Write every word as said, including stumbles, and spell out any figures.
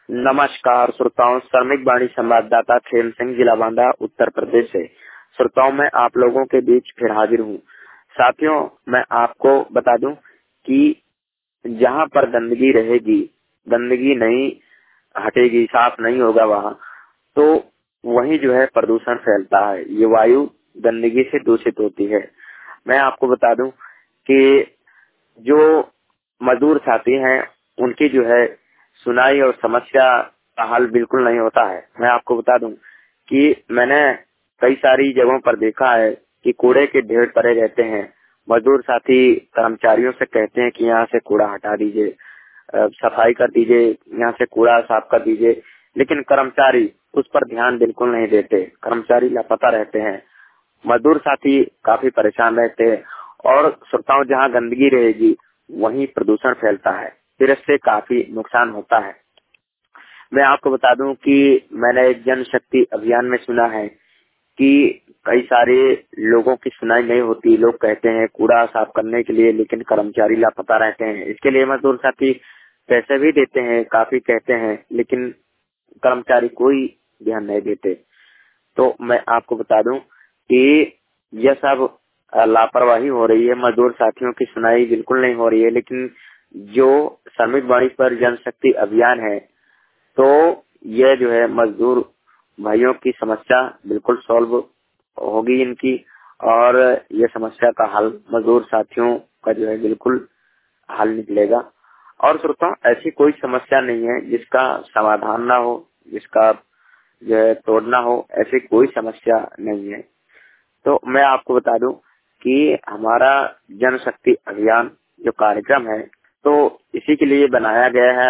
नमस्कार श्रोताओं, श्रमिक वाणी संवाददाता खेम सिंह, जिला बांदा, उत्तर प्रदेश से। श्रोताओं, मैं आप लोगों के बीच फिर हाजिर हूँ। साथियों, मैं आपको बता दूं कि जहाँ पर गंदगी रहेगी, गंदगी नहीं हटेगी, साफ नहीं होगा वहाँ, तो वहीं जो है प्रदूषण फैलता है। ये वायु गंदगी से दूषित होती है। मैं आपको बता दूं कि जो मजदूर साथी हैं, उनकी जो है सुनाई और समस्या का हल बिल्कुल नहीं होता है। मैं आपको बता दूं कि मैंने कई सारी जगहों पर देखा है कि कूड़े के ढेर पड़े रहते हैं। मजदूर साथी कर्मचारियों से कहते हैं कि यहाँ से कूड़ा हटा दीजिए, सफाई कर दीजिए, यहाँ से कूड़ा साफ कर दीजिए, लेकिन कर्मचारी उस पर ध्यान बिल्कुल नहीं देते। कर्मचारी लापता रहते हैं, मजदूर साथी काफी परेशान रहते हैं। और श्रोताओं, जहाँ गंदगी रहेगी वहीं प्रदूषण फैलता है, फिर इससे काफी नुकसान होता है। मैं आपको बता दूं कि मैंने एक जन शक्ति अभियान में सुना है कि कई सारे लोगों की सुनाई नहीं होती। लोग कहते हैं कूड़ा साफ करने के लिए, लेकिन कर्मचारी लापता रहते हैं। इसके लिए मजदूर साथी पैसे भी देते हैं, काफी कहते हैं, लेकिन कर्मचारी कोई ध्यान नहीं देते। तो मैं आपको बता दूं कि यह सब लापरवाही हो रही है। मजदूर साथियों की सुनाई बिल्कुल नहीं हो रही है। लेकिन जो श्रमिक वाणी पर जनशक्ति अभियान है, तो यह जो है मजदूर भाइयों की समस्या बिल्कुल सॉल्व होगी इनकी, और यह समस्या का हल मजदूर साथियों का जो है बिल्कुल हल निकलेगा। और श्रोताओं, ऐसी कोई समस्या नहीं है जिसका समाधान ना हो, जिसका जो है तोड़ना हो, ऐसी कोई समस्या नहीं है। तो मैं आपको बता दूं कि हमारा जनशक्ति अभियान जो कार्यक्रम है, तो इसी के लिए बनाया गया है।